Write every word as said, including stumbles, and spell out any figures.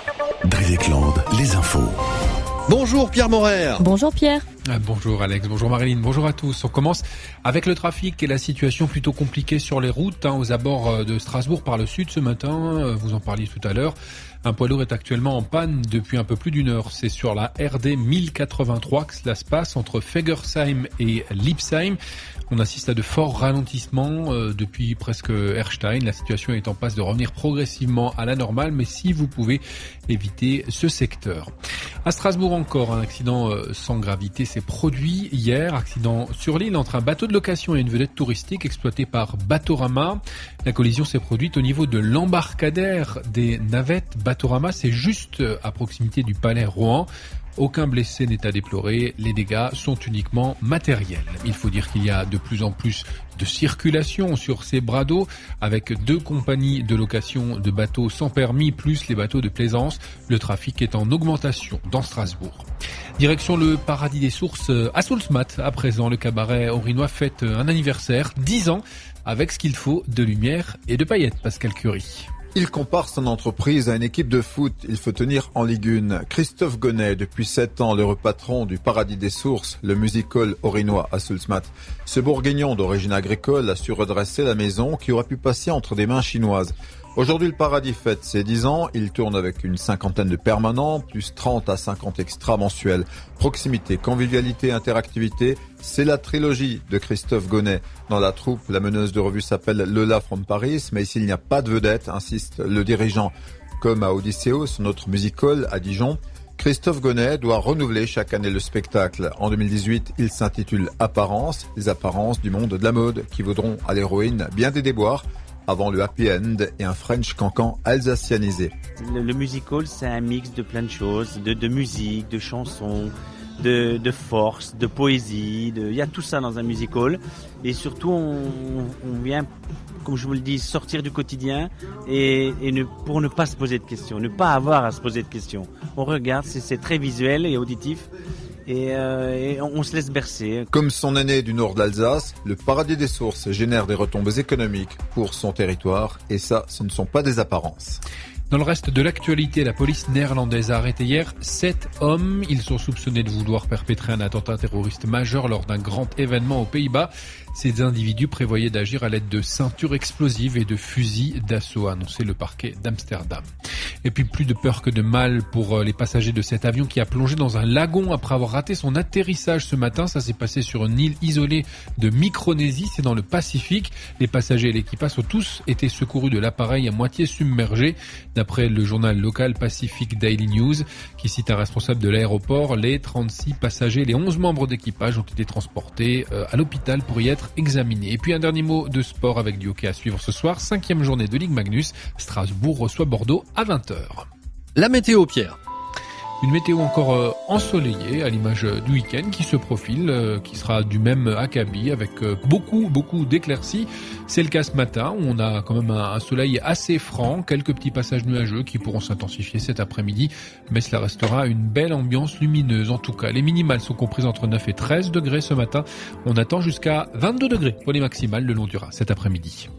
Dréséclande, les infos. Bonjour Pierre Morer. Bonjour Pierre. Bonjour Alex, bonjour Marilyn, bonjour à tous. On commence avec le trafic et la situation plutôt compliquée sur les routes hein, aux abords de Strasbourg par le sud ce matin. Vous en parliez tout à l'heure. Un poids lourd est actuellement en panne depuis un peu plus d'une heure. C'est sur la R D mille quatre-vingt-trois que cela se passe entre Fegersheim et Lipsheim. On assiste à de forts ralentissements euh, depuis presque Erstein. La situation est en passe de revenir progressivement à la normale, mais si vous pouvez éviter ce secteur. À Strasbourg encore, un accident euh, sans gravité s'est produit hier. Accident sur l'île entre un bateau de location et une vedette touristique exploitée par Batorama. La collision s'est produite au niveau de l'embarcadère des navettes Batorama. C'est juste à proximité du palais Rohan. Aucun blessé n'est à déplorer, les dégâts sont uniquement matériels. Il faut dire qu'il y a de plus en plus de circulation sur ces bras d'eau, avec deux compagnies de location de bateaux sans permis, plus les bateaux de plaisance. Le trafic est en augmentation dans Strasbourg. Direction le paradis des sources à Soulsmat. À présent, le cabaret orinois fête un anniversaire, dix ans, avec ce qu'il faut de lumière et de paillettes, Pascal Curie. Il compare son entreprise à une équipe de foot. Il faut tenir en Ligue un. Christophe Gonnet, depuis sept ans, le patron du Paradis des Sources, le music-hall orinois à Soulsmat. Ce bourguignon d'origine agricole a su redresser la maison qui aurait pu passer entre des mains chinoises. Aujourd'hui, le Paradis fête ses dix ans. Il tourne avec une cinquantaine de permanents, plus trente à cinquante extras mensuels. Proximité, convivialité, interactivité, c'est la trilogie de Christophe Gonnet. Dans la troupe, la meneuse de revue s'appelle Lola from Paris, mais ici il n'y a pas de vedette, insiste le dirigeant. Comme à Odysseus, notre music-hall à Dijon, Christophe Gonnet doit renouveler chaque année le spectacle. En deux mille dix-huit, il s'intitule Apparence, les apparences du monde de la mode qui vaudront à l'héroïne bien des déboires, avant le happy end et un French cancan alsacianisé. Le, le musical, c'est un mix de plein de choses, de, de musique, de chansons, de, de force, de poésie. Il y a tout ça dans un musical. Et surtout, on, on vient, comme je vous le dis, sortir du quotidien et, et ne, pour ne pas se poser de questions, ne pas avoir à se poser de questions. On regarde, c'est, c'est très visuel et auditif. Et, euh, et on se laisse bercer. Comme son aîné du nord de l'Alsace, le Paradis des Sources génère des retombées économiques pour son territoire. Et ça, ce ne sont pas des apparences. Dans le reste de l'actualité, la police néerlandaise a arrêté hier sept hommes. Ils sont soupçonnés de vouloir perpétrer un attentat terroriste majeur lors d'un grand événement aux Pays-Bas. Ces individus prévoyaient d'agir à l'aide de ceintures explosives et de fusils d'assaut, a annoncé le parquet d'Amsterdam. Et puis plus de peur que de mal pour les passagers de cet avion qui a plongé dans un lagon après avoir raté son atterrissage ce matin. Ça s'est passé sur une île isolée de Micronésie, c'est dans le Pacifique. Les passagers et l'équipage ont tous été secourus de l'appareil à moitié submergé. D'après le journal local Pacific Daily News, qui cite un responsable de l'aéroport, les trente-six passagers et les onze membres d'équipage ont été transportés à l'hôpital pour y être examinés. Et puis un dernier mot de sport avec du hockey à suivre ce soir. Cinquième journée de Ligue Magnus. Strasbourg reçoit Bordeaux à vingt heures. La météo, Pierre. Une météo encore euh, ensoleillée à l'image du week-end qui se profile, euh, qui sera du même acabit avec euh, beaucoup, beaucoup d'éclaircies. C'est le cas ce matin où on a quand même un, un soleil assez franc, quelques petits passages nuageux qui pourront s'intensifier cet après-midi, mais cela restera une belle ambiance lumineuse. En tout cas, les minimales sont comprises entre neuf et treize degrés ce matin. On attend jusqu'à vingt-deux degrés pour les maximales le long du Rhin cet après-midi.